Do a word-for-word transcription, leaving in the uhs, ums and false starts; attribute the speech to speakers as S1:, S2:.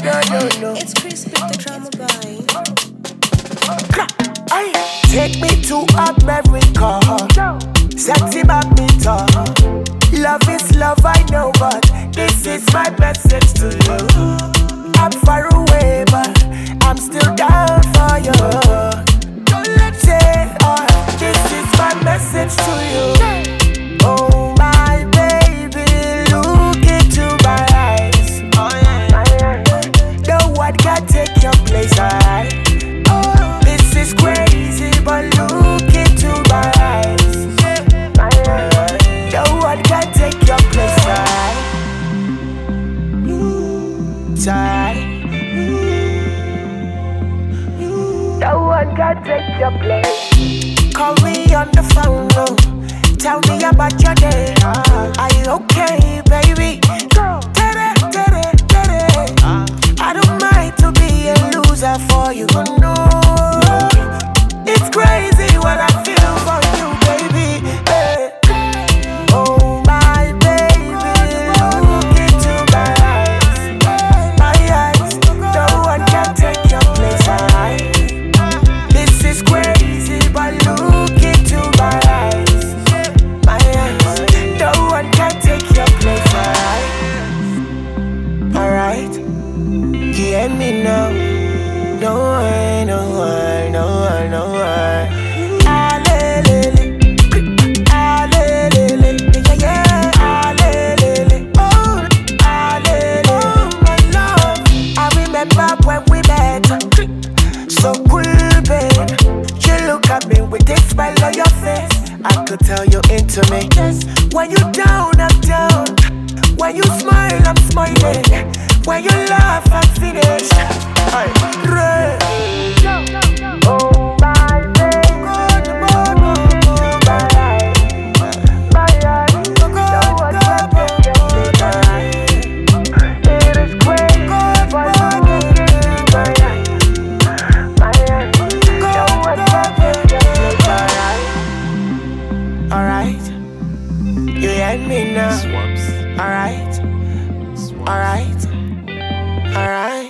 S1: no, no, no.
S2: It's Crispy the drama boy.
S1: Aye. Take me to America. Sexy mamita. Love is love, I know, but this is my message to you. I'm far away, but I'm still down for you. Don't let it, uh, this is my message to you. Oh my baby, look into my eyes. No one can take your place, alright? This is crazy, but look into my eyes. No one can take your place, alright? Alright. No one can take your place. Call me on the phone, no. Tell me about your day. Are you okay, baby? Tere, tere, tere. I don't mind to be a loser for you, no. It's crazy what I feel for you, baby. Hey. Oh my baby, look into my eyes. My eyes, no one can take your place, alright? This is crazy, but look into my eyes. My eyes, no one can take your place, alright? Alright? You hear me now? No one, no one, no one, no one. Ah, le, le, le. Ah, le, le, le. Yeah, yeah. Ah, le, le, le. Oh, ah, le, le. Oh, my love. I remember when we met. So cool, babe. You look at me with this smile on your face. I could tell you're into me. When you down, I'm down. When you smile, I'm smiling. When you laugh, I'm finished. Aye. Oh my baby, my eyes, my eyes, no one can take your place. It is crazy, but look into my eyes, my eyes, no one can take your place. Alright, you hear me now? Alright, alright, alright.